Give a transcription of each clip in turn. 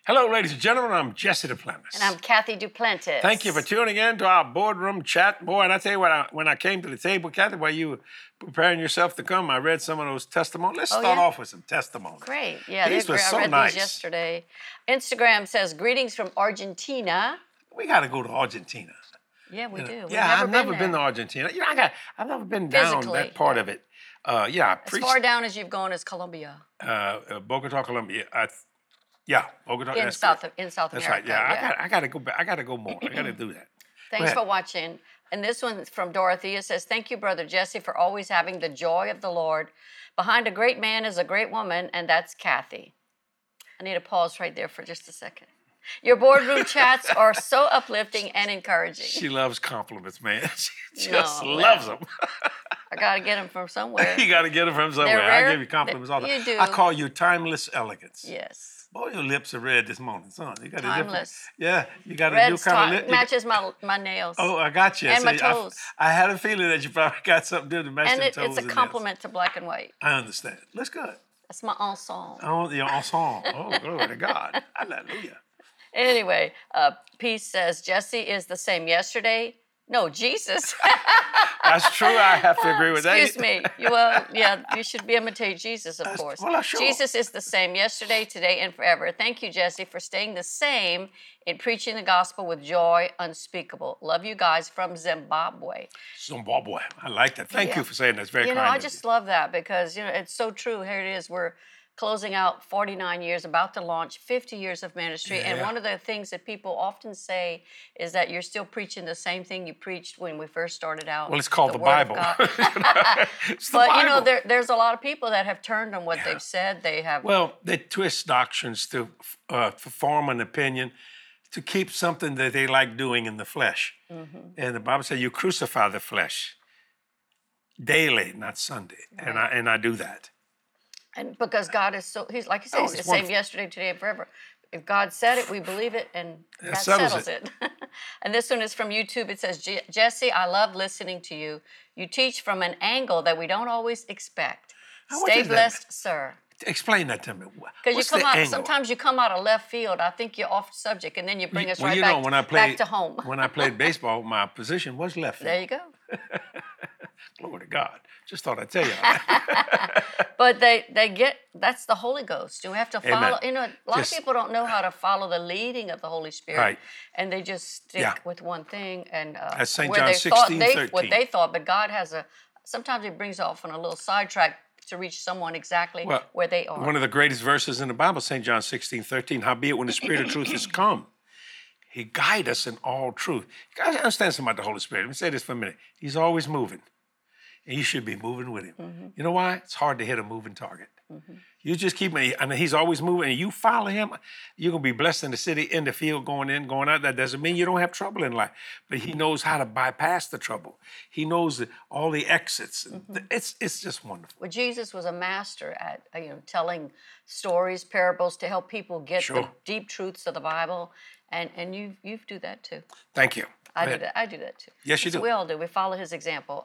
Hello, ladies and gentlemen. I'm Jesse Duplantis. And I'm Kathy Duplantis. Thank you for tuning in to our boardroom chat. Boy, and I tell you what, when I came to the table, Kathy, while you were preparing yourself to come, I read some of those testimonies. Let's start off with some testimonies. Great. Yeah, these were so I read nice. These yesterday. Instagram says, greetings from Argentina. We got to go to Argentina. Yeah, we do. I've never been to Argentina. You know, I've never been down that part of it. As far down as you've gone is Colombia. Bogota, Colombia. Bogota. In South America. That's right. Yeah, I got to go back. I got to go more. I got to do that. Thanks for watching. And this one from Dorothea says, thank you, Brother Jesse, for always having the joy of the Lord. Behind a great man is a great woman, and that's Kathy. I need to pause right there for just a second. Your boardroom chats are so uplifting and encouraging. She loves compliments, man. She just loves them. I got to get them from somewhere. You got to get them from somewhere. I give you compliments all the time. You do. I call you timeless elegance. Yes. Boy, your lips are red this morning, son. You got timeless. You got a new kind of lip. Matches my nails. Oh, I got you. And my toes. I had a feeling that you probably got something to do to match the toes. And it's a compliment to black and white. I understand. Looks good. That's my ensemble. Oh, your ensemble. Oh, glory to God. Hallelujah. Anyway, Peace says, Jesse is the same yesterday. No, Jesus. That's true. I have to agree with that. Excuse me. You should imitate Jesus, of course. Well, sure. Jesus is the same yesterday, today, and forever. Thank you, Jesse, for staying the same in preaching the gospel with joy unspeakable. Love you guys from Zimbabwe. Zimbabwe. I like that. Thank you for saying that. It's very kind I just love that because, it's so true. Here it is. We're closing out 49 years, about to launch 50 years of ministry. And one of the things that people often say is that you're still preaching the same thing you preached when we first started out. Well, it's called the Bible. But, there's a lot of people that have turned on what they've said. They twist doctrines to form an opinion, to keep something that they like doing in the flesh. Mm-hmm. And the Bible says you crucify the flesh daily, not Sunday. Right. And I do that. And because God is he's like you said, he's the same yesterday, today, and forever. If God said it, we believe it, and that settles it. And this one is from YouTube. It says, Jesse, I love listening to you. You teach from an angle that we don't always expect. Stay blessed, sir. Explain that to me. Because sometimes you come out of left field. I think you're off subject, and then you bring us back to home. When I played baseball, my position was left field. There you go. Glory to God. Just thought I'd tell you. But that's the Holy Ghost. You have to follow. A lot of people don't know how to follow the leading of the Holy Spirit. Right. And they just stick with one thing. And that's St. John 16:13. What they thought, but God has sometimes He brings off on a little sidetrack to reach someone exactly where they are. One of the greatest verses in the Bible, St. John 16:13, howbeit when the Spirit of truth is come, He guide us in all truth. You guys understand something about the Holy Spirit. Let me say this for a minute. He's always moving. And you should be moving with Him. Mm-hmm. You know why? It's hard to hit a moving target. Mm-hmm. You just keep him, and He's always moving, and you follow Him, you're going to be blessed in the city, in the field, going in, going out. That doesn't mean you don't have trouble in life, but He knows how to bypass the trouble. He knows all the exits. Mm-hmm. It's just wonderful. Well, Jesus was a master at telling stories, parables to help people get the deep truths of the Bible, and you do that too. Thank you. I do that too. Yes, you do. We all do. We follow His example.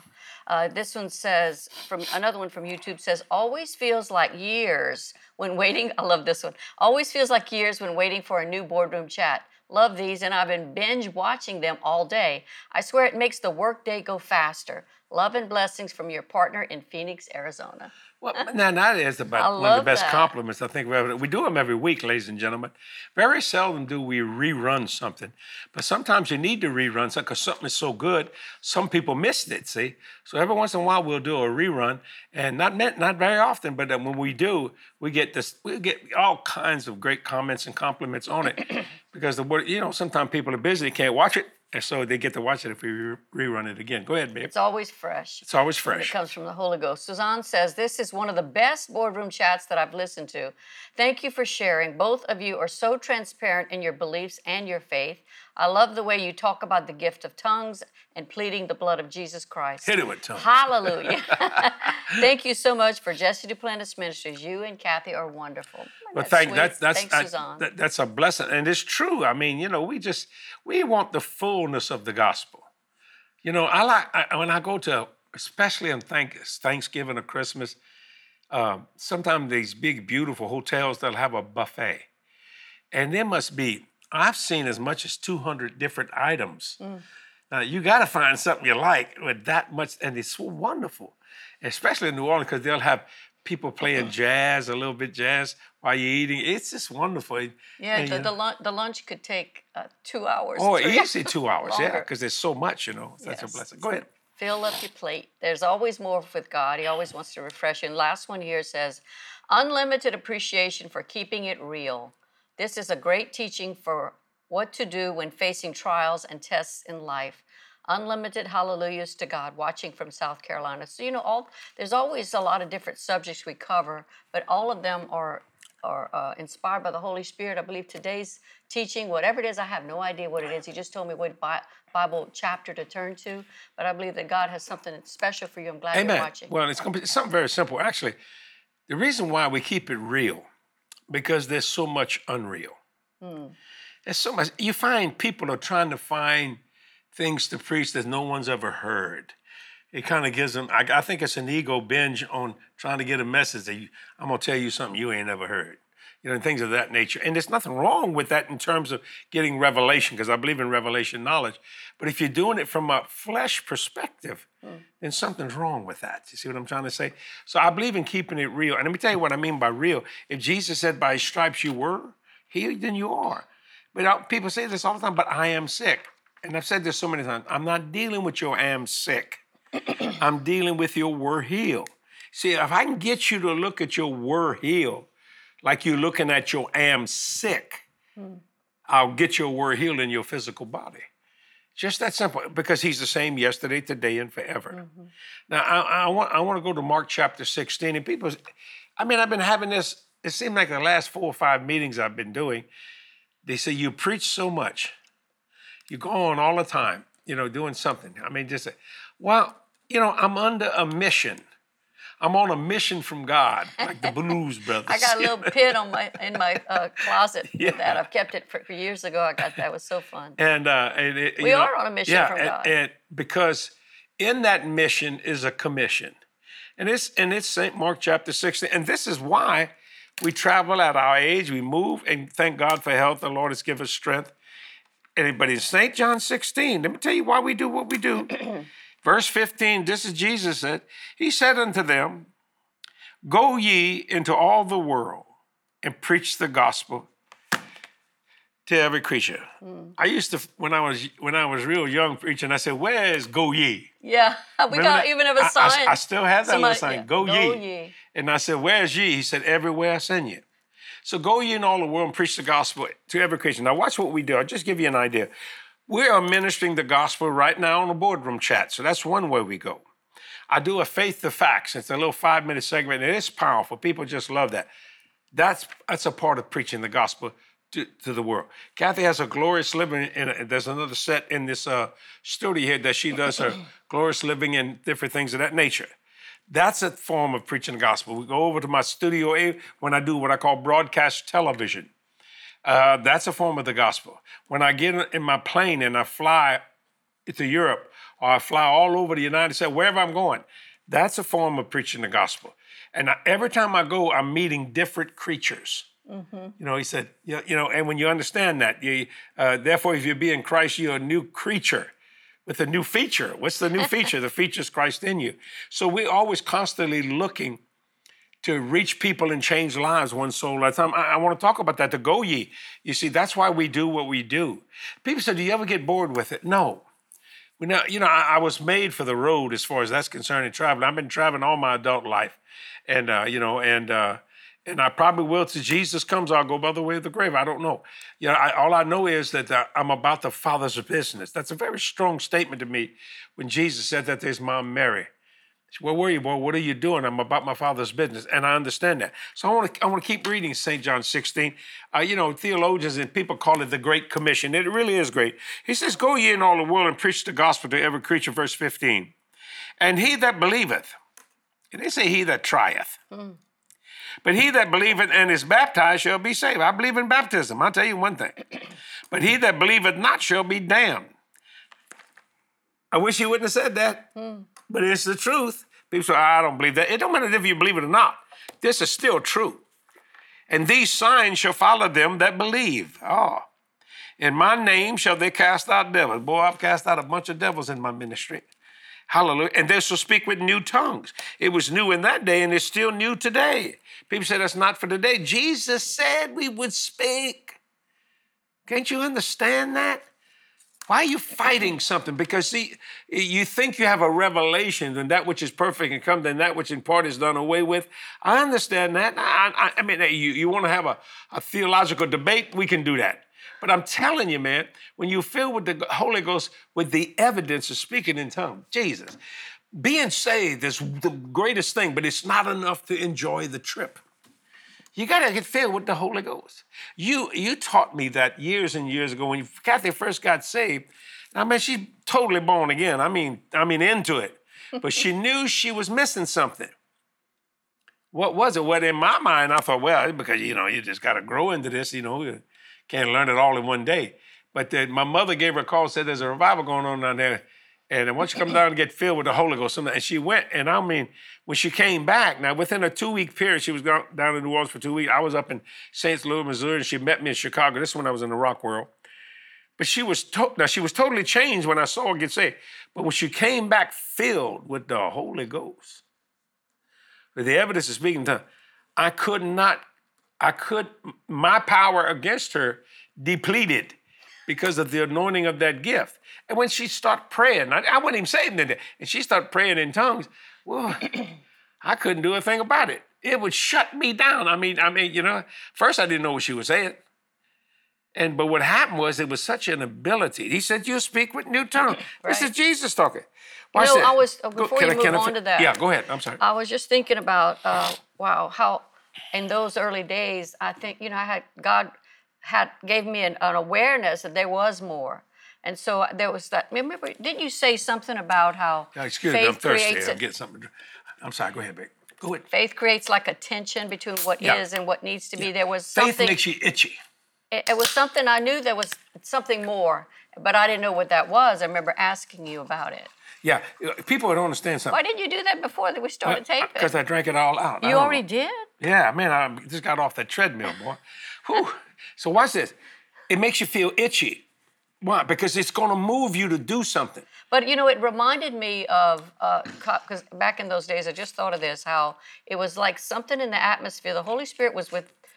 This one says, another one from YouTube says, always feels like years when waiting. I love this one. Always feels like years when waiting for a new boardroom chat. Love these, and I've been binge watching them all day. I swear it makes the workday go faster. Love and blessings from your partner in Phoenix, Arizona. Well, now that is about one of the best compliments I think we ever. We do them every week, ladies and gentlemen. Very seldom do we rerun something, but sometimes you need to rerun something because something is so good. Some people missed it, see. So every once in a while we'll do a rerun, and not very often, but when we do, we get all kinds of great comments and compliments on it because the word, sometimes people are busy, they can't watch it. And so they get to watch it if we rerun it again. Go ahead, babe. It's always fresh. It's always fresh. It comes from the Holy Ghost. Suzanne says, this is one of the best boardroom chats that I've listened to. Thank you for sharing. Both of you are so transparent in your beliefs and your faith. I love the way you talk about the gift of tongues and pleading the blood of Jesus Christ. Hit it with tongues. Hallelujah. Thank you so much for Jesse Duplantis Ministries. You and Kathy are wonderful. Well, thanks, Suzanne. That's a blessing, and it's true. I mean, we want the fullness of the gospel. When I go to, especially on Thanksgiving or Christmas, sometimes these big, beautiful hotels, they'll have a buffet. And there must be, I've seen as much as 200 different items. Now, you got to find something you like with that much, and it's so wonderful, especially in New Orleans, because they'll have people playing jazz, a little bit jazz, while you're eating. It's just wonderful. Yeah, And, the lunch could take 2 hours. Oh, 3 easy 2 hours, yeah, longer. because there's so much, Such a Yes. blessing. Go ahead. Fill up your plate. There's always more with God. He always wants to refresh you. And last one here says, unlimited appreciation for keeping it real. This is a great teaching for what to do when facing trials and tests in life. Unlimited hallelujahs to God, watching from South Carolina. So, there's always a lot of different subjects we cover, but all of them are inspired by the Holy Spirit. I believe today's teaching, whatever it is, I have no idea what it is. He just told me what Bible chapter to turn to, but I believe that God has something special for you. I'm glad you're watching. Well, it's something very simple. Actually, the reason why we keep it real, because there's so much unreal. There's so much. You find people are trying to find things to preach that no one's ever heard. It kind of gives them, I think it's an ego binge on trying to get a message that I'm going to tell you something you ain't never heard. And things of that nature. And there's nothing wrong with that in terms of getting revelation, because I believe in revelation knowledge. But if you're doing it from a flesh perspective, then something's wrong with that. You see what I'm trying to say? So I believe in keeping it real. And let me tell you what I mean by real. If Jesus said by his stripes you were healed, then you are. But people say this all the time, but I am sick. And I've said this so many times. I'm not dealing with your am sick. I'm dealing with your were healed. See, if I can get you to look at your were healed like you're looking at your am sick, I'll get your were healed in your physical body. Just that simple, because he's the same yesterday, today, and forever. Now, I want to go to Mark chapter 16. And people, I've been having this, it seemed like the last 4 or 5 meetings I've been doing, they say, you preach so much. You go on all the time, doing something. I'm under a mission. I'm on a mission from God, like the Blues Brothers. I got a little pin in my closet that I've kept it for years ago. I got that. It was so fun. And we are on a mission from God. And because in that mission is a commission, and it's St. Mark chapter 16, and this is why we travel at our age, we move, and thank God for health. The Lord has given us strength. But in St. John 16, let me tell you why we do what we do. Verse 15, this is Jesus said, he said unto them, go ye into all the world and preach the gospel to every creature. I used to, when I was real young preaching, I said, where is go ye? Yeah, even have a sign. I still have that little sign, go ye. ye. And I said, where is ye? He said, everywhere I send you. So go ye in all the world and preach the gospel to every creature. Now watch what we do. I'll just give you an idea. We are ministering the gospel right now on a boardroom chat. So that's one way we go. I do a Faith to Facts. It's a little 5-minute segment. It is powerful. People just love that. That's a part of preaching the gospel to the world. Kathy has a glorious living. There's another set in this studio here that she does her glorious living and different things of that nature. That's a form of preaching the gospel. We go over to my Studio A when I do what I call broadcast television. That's a form of the gospel. When I get in my plane and I fly to Europe, or I fly all over the United States, wherever I'm going, that's a form of preaching the gospel. And every time I go, I'm meeting different creatures. He said, and when you understand that, therefore, if you be in Christ, you're a new creature with a new feature. What's the new feature? The feature is Christ in you. So we're always constantly looking to reach people and change lives one soul at a time. I want to talk about that, to go ye. You see, that's why we do what we do. People say, do you ever get bored with it? No. I was made for the road as far as that's concerned in traveling. I've been traveling all my adult life. And I probably will till Jesus comes. I'll go by the way of the grave. I don't know. All I know is that I'm about the Father's business. That's a very strong statement to me when Jesus said that to his mom, Mary. Where were you, boy? What are you doing? I'm about my Father's business. And I understand that. So I want to keep reading St. John 16. Theologians and people call it the Great Commission. It really is great. He says, go ye in all the world and preach the gospel to every creature, verse 15. And he that believeth, and they say he that trieth, but he that believeth and is baptized shall be saved. I believe in baptism. I'll tell you one thing. But he that believeth not shall be damned. I wish he wouldn't have said that, but it's the truth. People say, I don't believe that. It don't matter if you believe it or not. This is still true. And these signs shall follow them that believe. Oh, in my name shall they cast out devils. Boy, I've cast out a bunch of devils in my ministry. Hallelujah. And they shall speak with new tongues. It was new in that day, and it's still new today. People say that's not for today. Jesus said we would speak. Can't you understand that? Why are you fighting something? Because see, you think you have a revelation, and that which is perfect can come, then that which in part is done away with. I understand that. I mean, you want to have a theological debate, we can do that. But I'm telling you, man, when you fill with the Holy Ghost with the evidence of speaking in tongues, Jesus, being saved is the greatest thing, but it's not enough to enjoy the trip. You got to get filled with the Holy Ghost. You taught me that years and years ago when Kathy first got saved. I mean, she's totally born again. I mean, into it. But she knew she was missing something. What was it? Well, in my mind, I thought, well, because, you just got to grow into this, you can't learn it all in one day. But my mother gave her a call and said, there's a revival going on down there. And I want you to come down and get filled with the Holy Ghost. And she went, and I mean, when she came back, now within a 2-week period, she was down in New Orleans for 2 weeks. I was up in St. Louis, Missouri, and she met me in Chicago. This is when I was in the rock world. But she was totally changed when I saw her get saved. But when she came back filled with the Holy Ghost, with the evidence of speaking in tongues, my power against her depleted because of the anointing of that gift. And when she started praying, I wasn't even saved in there, and she started praying in tongues, well, I couldn't do a thing about it. It would shut me down. I mean, first I didn't know what she was saying. But what happened was it was such an ability. He said, you'll speak with new tongues. Right. This is Jesus talking. Before you move on to that. Yeah, go ahead. I'm sorry. I was just thinking about, how in those early days, I think, God gave me an awareness that there was more. And so there was that. Remember, didn't you say something about how excuse me, I'm thirsty. I'm getting something to drink. I'm sorry. Go ahead, babe. Go ahead. Faith creates like a tension between what is and what needs to be. There was something. Faith makes you itchy. It was something I knew there was something more, but I didn't know what that was. I remember asking you about it. Yeah, people don't understand something. Why didn't you do that before we started taping? Because I drank it all out. You already did? Yeah, man, I just got off that treadmill, boy. Whew. So watch this. It makes you feel itchy. Why? Because it's going to move you to do something. But, it reminded me of, because back in those days, I just thought of this, how it was like something in the atmosphere. The Holy Spirit was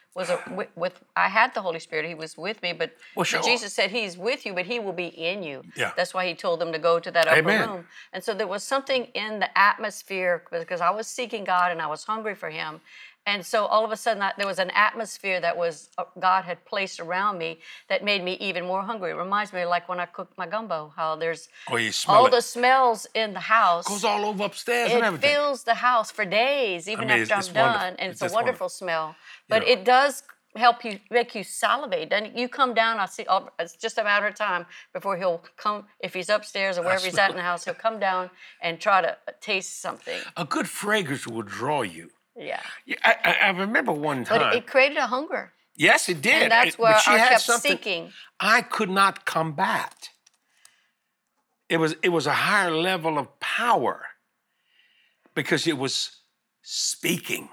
I had the Holy Spirit. He was with me, but Jesus said he's with you, but he will be in you. Yeah. That's why he told them to go to that upper room. And so there was something in the atmosphere because I was seeking God and I was hungry for him. And so all of a sudden there was an atmosphere that was God had placed around me that made me even more hungry. It reminds me like when I cooked my gumbo, how there's all the smells in the house. Goes all over upstairs and everything. It fills the house for days, even after I'm done. And it's a wonderful smell. But it does help you, make you salivate. Then you come down, it's just a matter of time before he'll come, if he's upstairs or wherever he's at in the house, he'll come down and try to taste something. A good fragrance will draw you. Yeah. I remember one time. But it created a hunger. Yes, it did. And that's where I kept seeking. I could not combat. It was a higher level of power because it was speaking.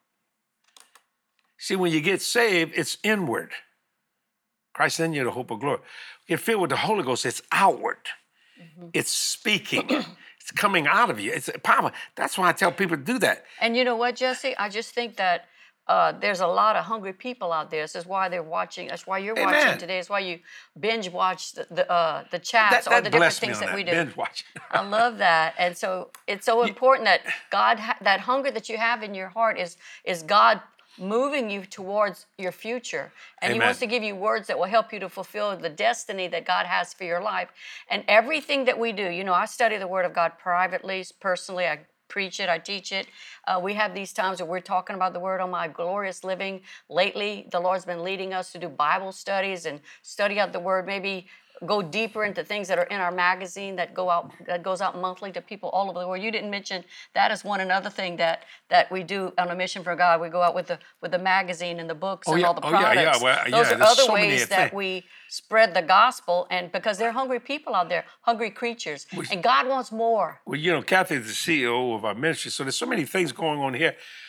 See, when you get saved, it's inward. Christ in you, the hope of glory. You get filled with the Holy Ghost, it's outward. Mm-hmm. It's speaking. It's coming out of you. It's power. That's why I tell people to do that. And you know what, Jesse? I just think that there's a lot of hungry people out there. This is why they're watching. That's why you're watching today. It's why you binge watch the chats or the different things that we do. Binge watching. I love that. And so it's so important that God, that hunger that you have in your heart is God moving you towards your future. And he wants to give you words that will help you to fulfill the destiny that God has for your life. And everything that we do, I study the Word of God privately, personally. I preach it, I teach it. We have these times where we're talking about the Word on My Glorious Living. Lately, the Lord's been leading us to do Bible studies and study out the Word, maybe go deeper into things that are in our magazine that goes out monthly to people all over the world. You didn't mention that is another thing that we do on a mission for God. We go out with the magazine and the books and all the products. Those are other ways that we spread the gospel, and because they're hungry people out there, hungry creatures, and God wants more. Well, Kathy is the CEO of our ministry, so there's so many things going on here.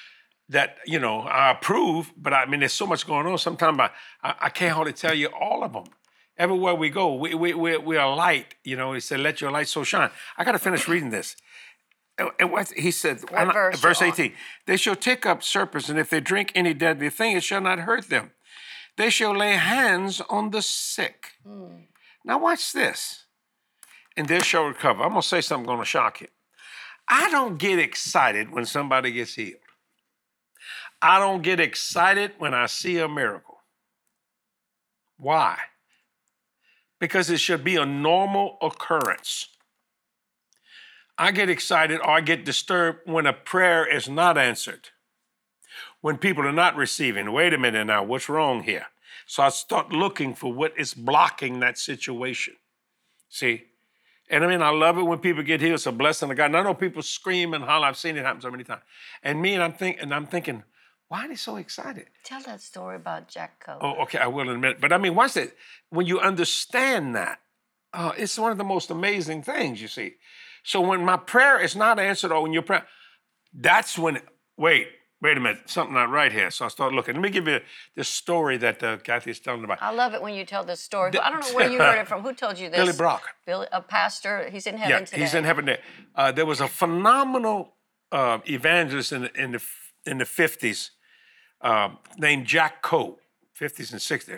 that, I approve, but I mean, there's so much going on. Sometimes I can't hardly tell you all of them. Everywhere we go, we are light. He said, let your light so shine. I got to finish reading this. And what he said, What verse verse you on? 18, they shall take up serpents, and if they drink any deadly thing, it shall not hurt them. They shall lay hands on the sick. Now watch this. And they shall recover. I'm going to say something going to shock you. I don't get excited when somebody gets healed. I don't get excited when I see a miracle. Why? Because it should be a normal occurrence. I get excited or I get disturbed when a prayer is not answered, when people are not receiving. Wait a minute now, what's wrong here? So I start looking for what is blocking that situation. See? And I mean, I love it when people get healed. It's a blessing of God. And I know people scream and holler. I've seen it happen so many times. And I'm thinking, why are they so excited? Tell that story about Jack Coe. Oh, okay, I will in a minute. But I mean, watch it. When you understand that, it's one of the most amazing things, you see. So when my prayer is not answered, or when your prayer, that's when, wait a minute, something not right here. So I start looking. Let me give you this story that Kathy is telling about. I love it when you tell this story. I don't know where you heard it from. Who told you this? Billy Brock. A pastor. He's in heaven today. Yeah, he's in heaven there. There was a phenomenal evangelist in the 50s named Jack Coe, 50s and 60s.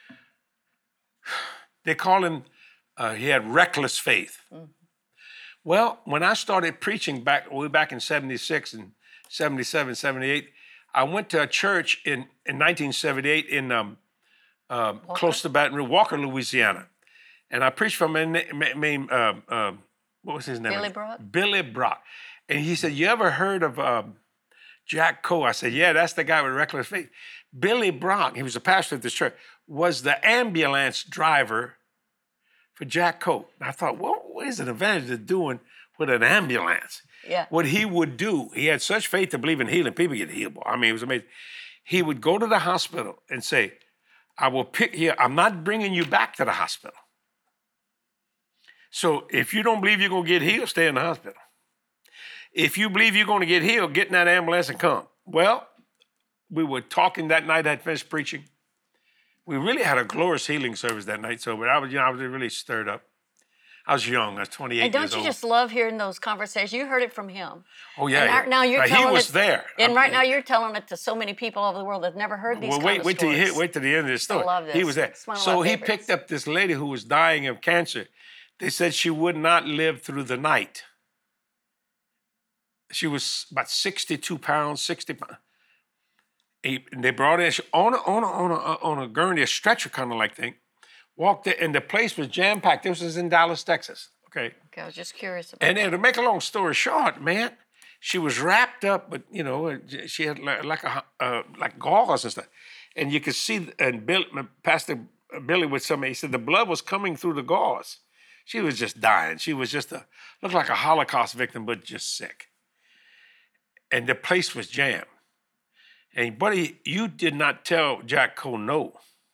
They call him, he had reckless faith. Mm-hmm. Well, when I started preaching way back in 76 and 77, 78, I went to a church in 1978 in close to Baton Rouge, Walker, Louisiana. And I preached from what was his name? Billy Brock? Billy Brock. And he said, you ever heard of Jack Coe? I said, yeah, that's the guy with reckless faith. Billy Brock, he was a pastor at this church, was the ambulance driver for Jack Coe. And I thought, what is an evangelist doing with an ambulance? Yeah. What he would do, he had such faith to believe in healing. People get healed. I mean, it was amazing. He would go to the hospital and say, I will pick you. I'm not bringing you back to the hospital. So if you don't believe you're going to get healed, stay in the hospital. If you believe you're going to get healed, get in that ambulance and come. Well, we were talking that night. I had finished preaching. We really had a glorious healing service that night. So I was really stirred up. I was young. I was 28 years old. And don't you just love hearing those conversations? You heard it from him. Oh, yeah. And right now you're telling he was there. And right now you're telling it to so many people all over the world that have never heard these kind of stories. Wait till the end of the story. I love this. He was there. So he picked up this lady who was dying of cancer. They said she would not live through the night. She was about 62 pounds, 60 pounds. They brought her in on a gurney, a stretcher kind of like thing. Walked there, and the place was jam-packed. This was in Dallas, Texas. Okay, I was just curious about that. And to make a long story short, man, she was wrapped up, but she had like gauze and stuff. And you could see, and Pastor Billy with somebody, he said the blood was coming through the gauze. She was just dying. She was just looked like a Holocaust victim, but just sick. And the place was jammed. And buddy, you did not tell Jack Coe no.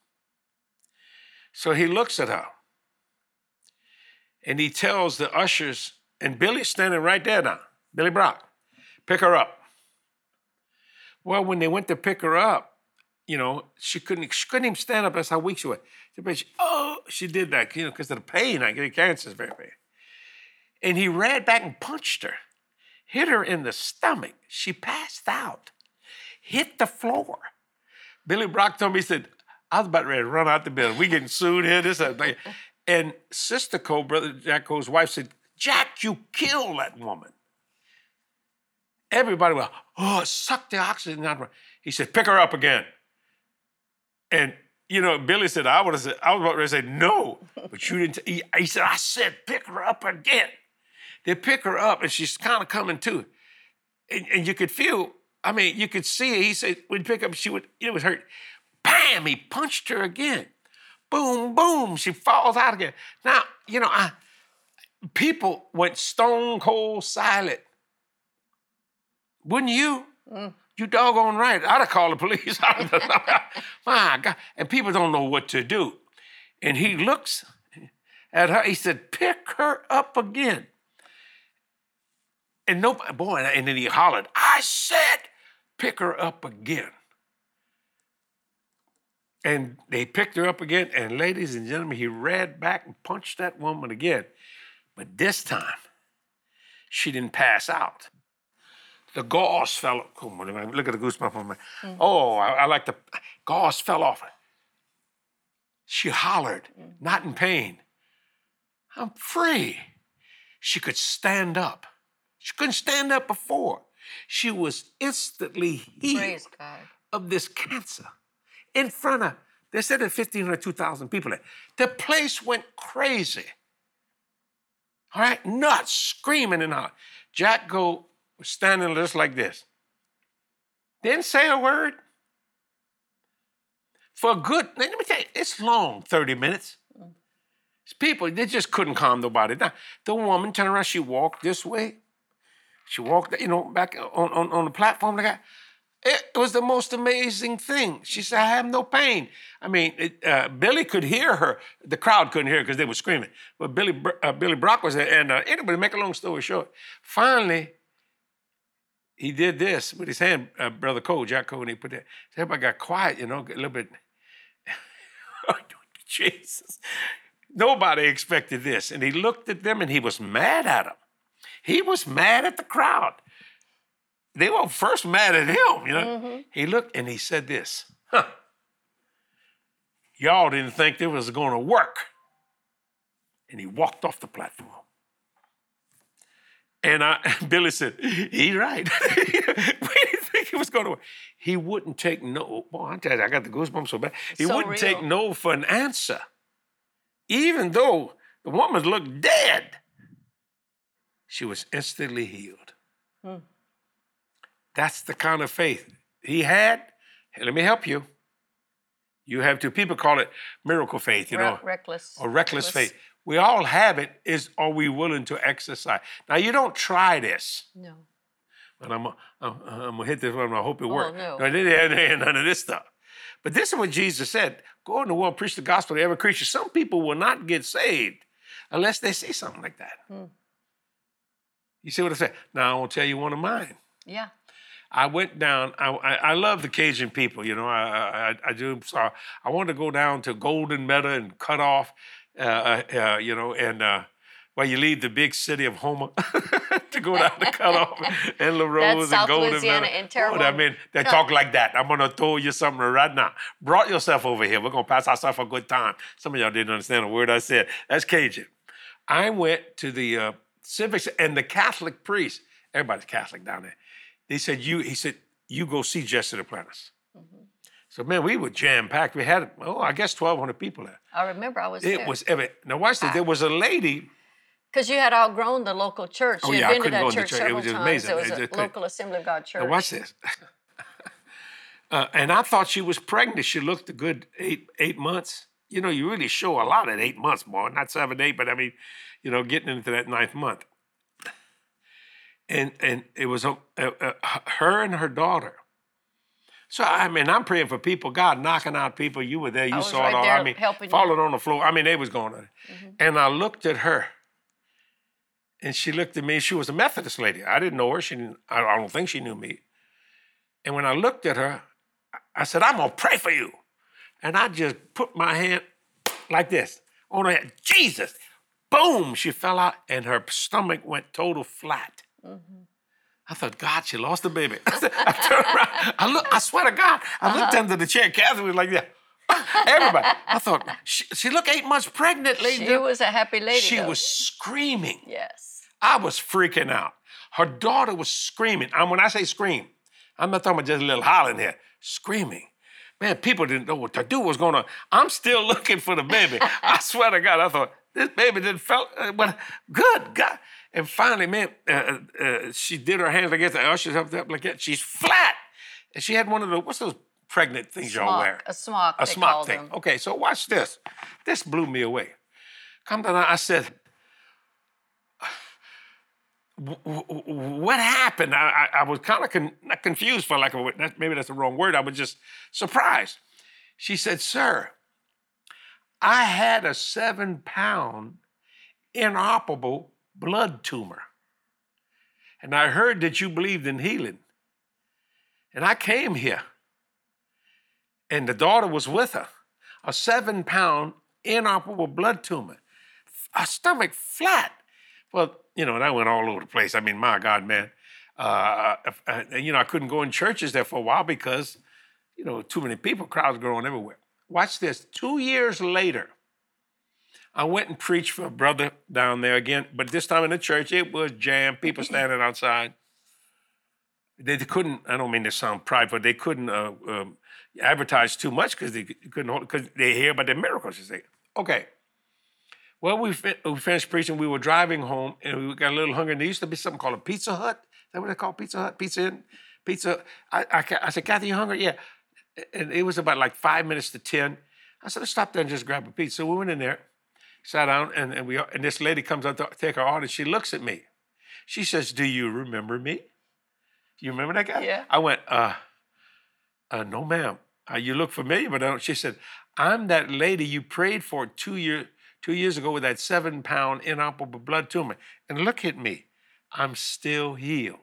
So he looks at her. And he tells the ushers, and Billy's standing right there now, Billy Brock, pick her up. Well, when they went to pick her up, she couldn't even stand up. That's how weak she was. She did that, because of the pain. I get cancer is very bad. And he ran back and punched her, hit her in the stomach. She passed out, hit the floor. Billy Brock told me, he said, I was about ready to run out the building. We getting sued here, this, that. And Sister Coe, Brother Jack Coe's wife, said, Jack, you killed that woman. Everybody went, suck the oxygen out of her. He said, pick her up again. And, Billy said, I was about ready to say, no, but you didn't. He said, I said, pick her up again. They pick her up, and she's kind of coming to. And you could feel, you could see it. He said, when you pick up, it was hurt. Bam, he punched her again. Boom, boom, she falls out again. Now, people went stone cold silent. Wouldn't you? You doggone right. I'd have called the police. My God. And people don't know what to do. And he looks at her. He said, pick her up again. And nobody, and then he hollered, I said, pick her up again. And they picked her up again, and ladies and gentlemen, he ran back and punched that woman again. But this time, she didn't pass out. The gauze fell off. Oh, look at the goosebump on me. Oh, I like the gauze fell off her. She hollered, not in pain. I'm free. She could stand up. She couldn't stand up before. She was instantly healed Praise God. of this cancer. In front of, they said there 1,500, 2,000 people there. The place went crazy. All right, nuts, screaming and hollering. Jacko was standing just like this. Didn't say a word. For a good, let me tell you, it's long, 30 minutes. People, they just couldn't calm nobody down. The woman turned around, she walked this way. She walked, back on the platform. It was the most amazing thing. She said, I have no pain. I mean, Billy could hear her. The crowd couldn't hear her because they were screaming. But Billy Brock was there. And anyway, to make a long story short, finally, he did this with his hand, Brother Cole, Jack Cole, and he put that. So everybody got quiet, a little bit. Jesus. Nobody expected this. And he looked at them and he was mad at them. He was mad at the crowd. They were first mad at him, Mm-hmm. He looked and he said this, y'all didn't think this was going to work. And he walked off the platform. And Billy said, he's right. We didn't think it was going to work. He wouldn't take no. Boy, I tell you, I got the goosebumps so bad. He wouldn't take no for an answer. Even though the woman looked dead, she was instantly healed. That's the kind of faith he had. Hey, let me help you. You have to. People call it miracle faith, Reckless. Or reckless faith. We all have it. Are we willing to exercise? Now, you don't try this. No. But I'm going to hit this one. I hope it works. No. None of this stuff. But this is what Jesus said. Go in the world, preach the gospel to every creature. Some people will not get saved unless they say something like that. You see what I said? Now, I will tell you one of mine. Yeah. I went down. I love the Cajun people. I do. So I wanted to go down to Golden Meadow and cut off, where you leave the big city of Houma to go down to cut off and La Rose and Golden Louisiana Meadow. and terrible. They talk like that. I'm going to throw you something right now. Brought yourself over here. We're going to pass ourselves a good time. Some of y'all didn't understand a word I said. That's Cajun. I went to the civics and the Catholic priest. Everybody's Catholic down there. He said, you go see Jesse Duplantis. So, man, we were jam-packed. We had, I guess 1,200 people there. I remember I was there. It was, now watch this. There was a lady. Because you had outgrown the local church. You had been to that church several times. Amazing. It was a local Assembly of God church. Now watch this. And I thought she was pregnant. She looked a good 8 months. You really show a lot at 8 months, boy. Not 7, 8, but I mean, getting into that 9th month. And it was her and her daughter. So, I mean, I'm praying for people. God knocking out people. You were there. You saw it all. I mean, falling on the floor. I mean, they was going on. And I looked at her. And she looked at me. She was a Methodist lady. I didn't know her. I don't think she knew me. And when I looked at her, I said, I'm going to pray for you. And I just put my hand like this on her head. Jesus. Boom. She fell out and her stomach went total flat. I thought, God, she lost the baby. I turned around. I swear to God, I looked under the chair. Catherine was like that. Everybody. I thought, she looked 8 months pregnant, lady. She was a happy lady, She was screaming. Yes. I was freaking out. Her daughter was screaming. And when I say scream, I'm not talking about just a little hollering here. Screaming. Man, people didn't know what to do. Was going on. I'm still looking for the baby. I swear to God, I thought, this baby didn't felt, but good God. And finally, man, she did her hands against the ushers up like that. She's flat. And she had one of those, what's those pregnant things y'all wear? A smock. A smock thing. Okay, so watch this. This blew me away. Come down, I said, what happened? I was kind of not confused for lack of a word. Maybe that's the wrong word. I was just surprised. She said, sir, I had a 7-pound inoperable blood tumor. And I heard that you believed in healing. And I came here, and the daughter was with her, a 7-pound inoperable blood tumor, her stomach flat. Well, and I went all over the place. I mean, my God, man. I couldn't go in churches there for a while because, too many people, crowds growing everywhere. Watch this. 2 years later, I went and preached for a brother down there again, but this time in the church, it was jammed, people standing outside. They couldn't, I don't mean to sound prideful, they couldn't advertise too much because they couldn't hold, because they hear about the miracles, you see. Okay. Well, we finished preaching, we were driving home, and we got a little hungry, and there used to be something called a Pizza Hut. Is that what they call Pizza Hut? Pizza. I said, Kathy, you hungry? Yeah. And it was about like 5 minutes to 10. I said, let's stop there and just grab a pizza. So we went in there, sat down, and this lady comes up to take our order. She looks at me. She says, do you remember me? You remember that guy? Yeah. I went, no, ma'am. You look familiar, but I don't. She said, I'm that lady you prayed for 2 years ago with that 7-pound inoperable blood tumor. And look at me. I'm still healed.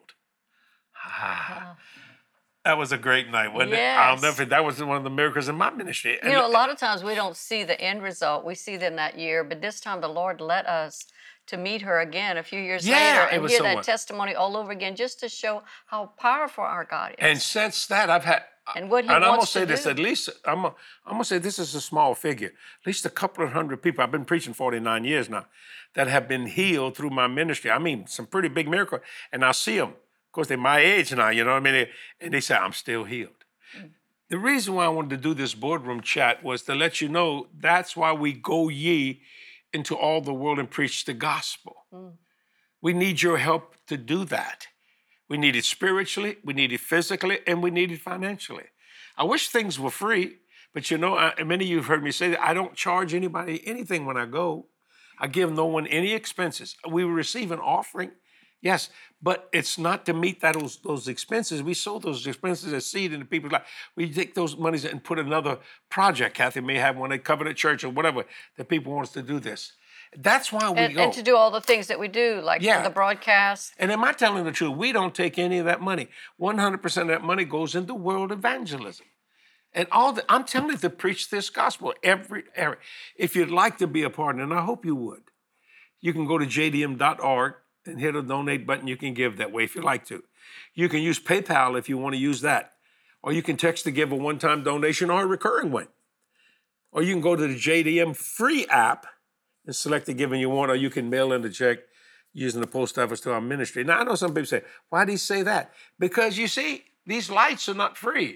Wow. That was a great night, wasn't Yes. it? I'll never forget. That was one of the miracles in my ministry. A lot of times we don't see the end result. We see them that year, but this time the Lord led us to meet her again a few years later and hear that testimony all over again, just to show how powerful our God is. And since that, I've had, and what He and I'm wants gonna say to this, do. at least I'm gonna say this is a small figure. At least a couple of hundred people. I've been preaching 49 years now, that have been healed through my ministry. I mean, some pretty big miracles, and I see them. Of course, they're my age now, you know what I mean? And they say, I'm still healed. The reason why I wanted to do this boardroom chat was to let you know that's why we go ye into all the world and preach the gospel. We need your help to do that. We need it spiritually, we need it physically, and we need it financially. I wish things were free, but many of you have heard me say that I don't charge anybody anything when I go. I give no one any expenses. We receive an offering, yes, but it's not to meet those expenses. We sow those expenses as seed into people's life. We take those monies and put another project. Kathy may have one at Covenant Church or whatever, that people want us to do this. That's why we go. And to do all the things that we do, like the broadcast. And am I telling the truth? We don't take any of that money. 100% of that money goes into world evangelism. And I'm telling you to preach this gospel every area. If you'd like to be a partner, and I hope you would, you can go to jdm.org and hit a donate button. You can give that way if you like to. You can use PayPal if you want to use that. Or you can text to give a one-time donation or a recurring one. Or you can go to the JDM free app and select the giving you want, or you can mail in the check using the post office to our ministry. Now, I know some people say, why do you say that? Because you see, these lights are not free.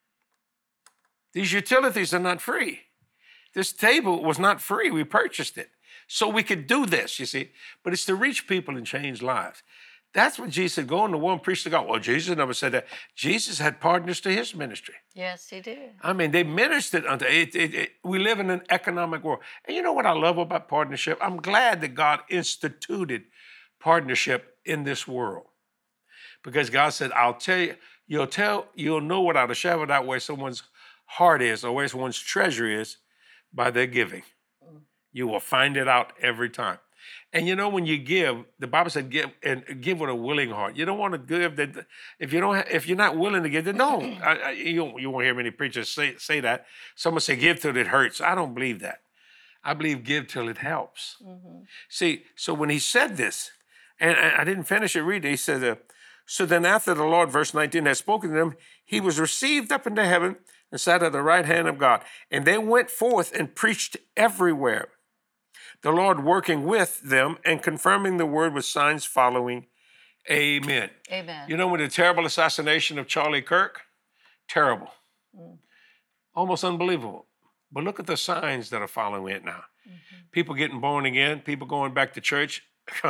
These utilities are not free. This table was not free. We purchased it. So we could do this, you see. But it's to reach people and change lives. That's what Jesus said, go in the world and preach the gospel. Well, Jesus never said that. Jesus had partners to his ministry. Yes, he did. I mean, they ministered unto it. We live in an economic world. And you know what I love about partnership? I'm glad that God instituted partnership in this world. Because God said, I'll tell you, you'll know without a shadow of doubt where someone's heart is or where someone's treasure is by their giving. You will find it out every time. And when you give, the Bible said give with a willing heart. You don't want to give that if you're not willing to give, then don't. You won't hear many preachers say that. Someone say give till it hurts. I don't believe that. I believe give till it helps. Mm-hmm. See, so when he said this, and I didn't finish it reading, he said, so then after the Lord, verse 19, had spoken to them, he was received up into heaven and sat at the right hand of God. And they went forth and preached everywhere, the Lord working with them and confirming the word with signs following. Amen. Amen. When the terrible assassination of Charlie Kirk, terrible, almost unbelievable. But look at the signs that are following it now. Mm-hmm. People getting born again, people going back to church,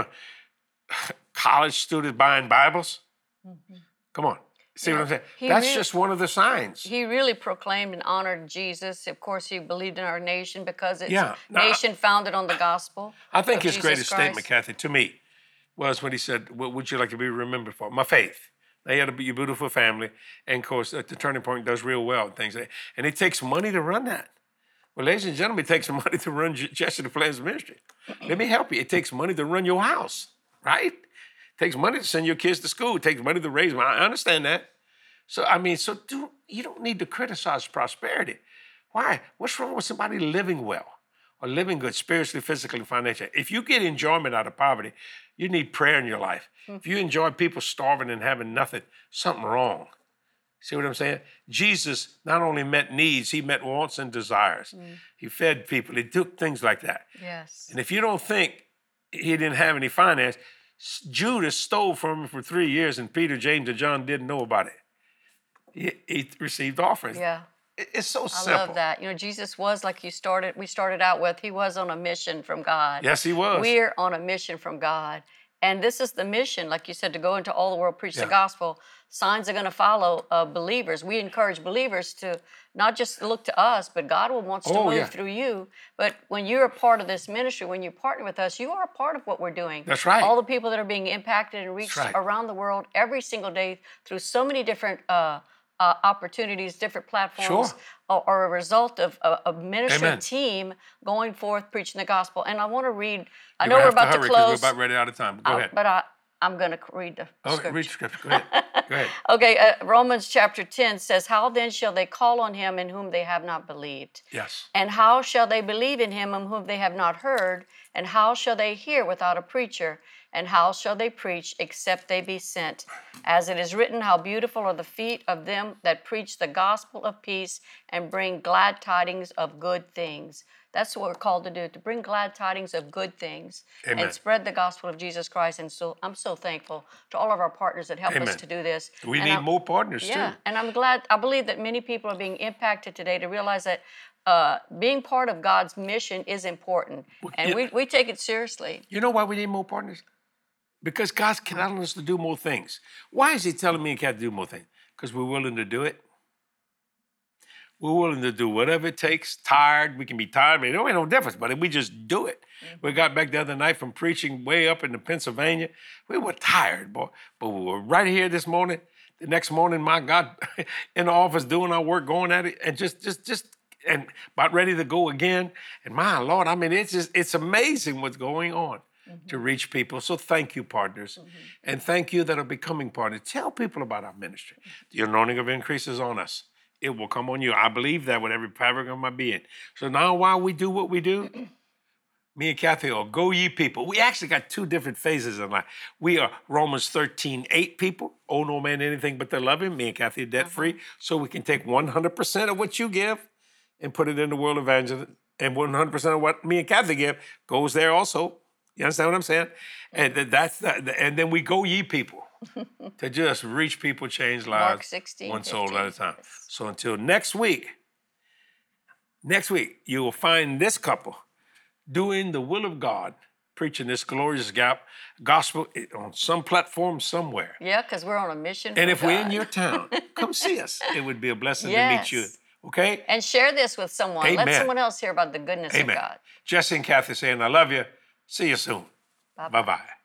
college students buying Bibles. Mm-hmm. Come on. See what I'm saying? That's just one of the signs. He really proclaimed and honored Jesus. Of course, he believed in our nation because it's a nation founded on the gospel. I think his Jesus greatest Christ. statement, Kathy, to me, was when he said, what would you like to be remembered for? My faith. They had to be a beautiful family. And, of course, the Turning Point does real well and things. And it takes money to run that. Well, ladies and gentlemen, it takes money to run Jesse Duplantis ministry. Let me help you. It takes money to run your house, right? It takes money to send your kids to school. It takes money to raise them. I understand that. So, I mean, you don't need to criticize prosperity. Why? What's wrong with somebody living well or living good spiritually, physically, financially? If you get enjoyment out of poverty, you need prayer in your life. If you enjoy people starving and having nothing, something wrong. See what I'm saying? Jesus not only met needs, he met wants and desires. He fed people. He took things like that. Yes. And if you don't think he didn't have any finance, Judas stole from him for 3 years, and Peter, James, and John didn't know about it. He received offerings. Yeah. It's so I simple. love that. You know, Jesus was, like we started out with, he was on a mission from God. Yes, he was. We're on a mission from God. And this is the mission, like you said, to go into all the world, preach the gospel. Signs are going to follow believers. We encourage believers to not just look to us, but God wants to move through you. But when you're a part of this ministry, when you partner with us, you are a part of what we're doing. That's right. All the people that are being impacted and reached around the world every single day through so many different opportunities, different platforms, are a result of a ministry team going forth preaching the gospel. And I want to read. I know we're about to close. We're about ready out of time. Go ahead. But I'm going to read the scripture. Read the scripture. Go ahead. Go ahead. Okay, Romans chapter 10 says, "How then shall they call on him in whom they have not believed? Yes. And how shall they believe in him in whom they have not heard? And how shall they hear without a preacher? And how shall they preach except they be sent? As it is written, how beautiful are the feet of them that preach the gospel of peace and bring glad tidings of good things." That's what we're called to do, to bring glad tidings of good things. Amen. And spread the gospel of Jesus Christ. And so I'm so thankful to all of our partners that help us to do this. We need more partners too. Yeah, and I believe that many people are being impacted today to realize that being part of God's mission is important. And we take it seriously. You know why we need more partners? Because God's telling us to do more things. Why is he telling me and Kat to do more things? Because we're willing to do it. We're willing to do whatever it takes. Tired, we can be tired, but it don't make no difference, but we just do it. We got back the other night from preaching way up into Pennsylvania. We were tired, boy, but we were right here this morning. The next morning, my God, in the office doing our work, going at it, and just and about ready to go again. And my Lord, I mean, it's amazing what's going on to reach people. So thank you, partners. And thank you that are becoming partners. Tell people about our ministry. The anointing of increase is on us. It will come on you. I believe that with every fabric of my being. So now while we do what we do, me and Kathy will go ye people. We actually got two different phases in life. We are Romans 13:8 people. Owe no man anything but to love him. Me and Kathy are debt-free. So we can take 100% of what you give and put it in the world evangelism. And 100% of what me and Kathy give goes there also. You understand what I'm saying? And and then we go ye people. To just reach people, change lives, Mark 16, one soul 15. at a time. So until next week, you will find this couple doing the will of God, preaching this glorious gospel on some platform somewhere. Yeah, because we're on a mission And from if we're in God. your town, come see us. It would be a blessing to meet you. Okay? And share this with someone. Amen. Let someone else hear about the goodness of God. Jesse and Kathy saying, I love you. See you soon. Bye-bye. Bye-bye.